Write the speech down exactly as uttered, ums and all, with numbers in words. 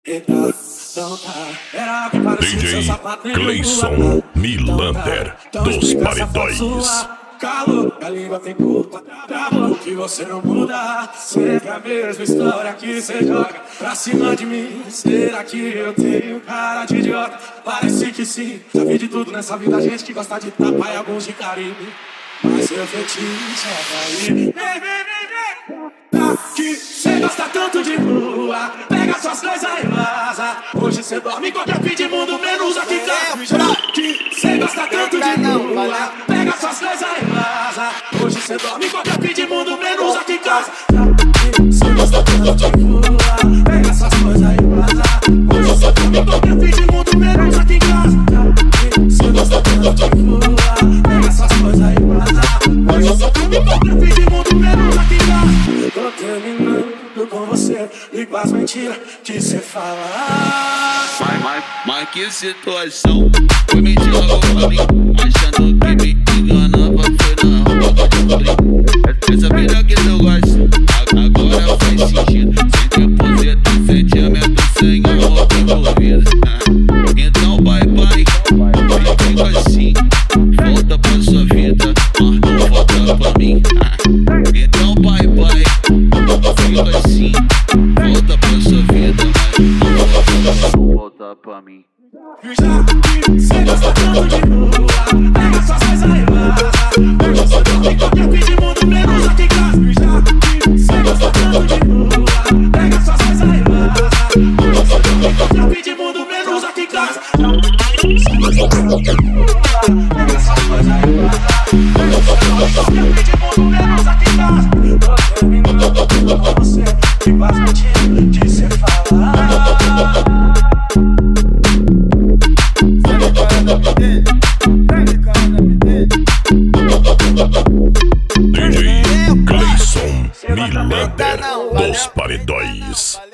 D J Cleison Milander dos Paredões. Calor, a língua tem culpa, bravo que você não muda. Sempre a mesma história que você joga pra cima de mim. Será que eu tenho cara de idiota? Parece que sim. Já vi de tudo nessa vida, gente que gosta de tapa e alguns de carinho. Mas seu fetiche é cair. Vem, vem, vem, vem. Tá que cê gosta tanto de lua, pega suas coisas e vaza. Hoje cê dorme qualquer fim de mundo, menos aqui casa. Tá que cê gosta tanto de lua, pega suas coisas e vaza. Hoje cê dorme qualquer fim de mundo, menos aqui casa. Tá que cê gosta tanto de lua, pega suas coisas e vaza. Hoje cê dorme qualquer fim de mundo, menos aqui casa. Tá que cê gosta tanto de lua, pega suas coisas e vaza. Hoje cê dorme qualquer fim de mundo, menos aqui casa. Tô terminando com você e com as mentiras que cê fala. Mas, mas, mas que situação. Foi mentira logo pra mim, achando que me enganava. Foi na rua de brinco. Essa vida que eu gosto agora faz sentido. Sem depósito, sentimento, sem amor envolvido. Então bye bye, fica assim. Volta pra sua vida, mas não volta pra mim. Então bye bye, fica assim. Volta pra sua vida, mas não volta pra mim. Já que cê gosta tanto de lua, pega suas coisas e vaza. Hoje cê dorme qualquer fim de mundo, menos aqui em casa. Já que cê gosta tanto de lua, pega suas coisas e vaza. Hoje cê dorme qualquer fim de mundo, menos aqui em casa. Cê gosta tanto de lua, pega suas coisas e vaza. Hoje cê dorme qualquer fim de mundo, menos aqui em casa. Tô terminando com você e com as mentiras que cê fala. D J Cleison Milander dos Paredões.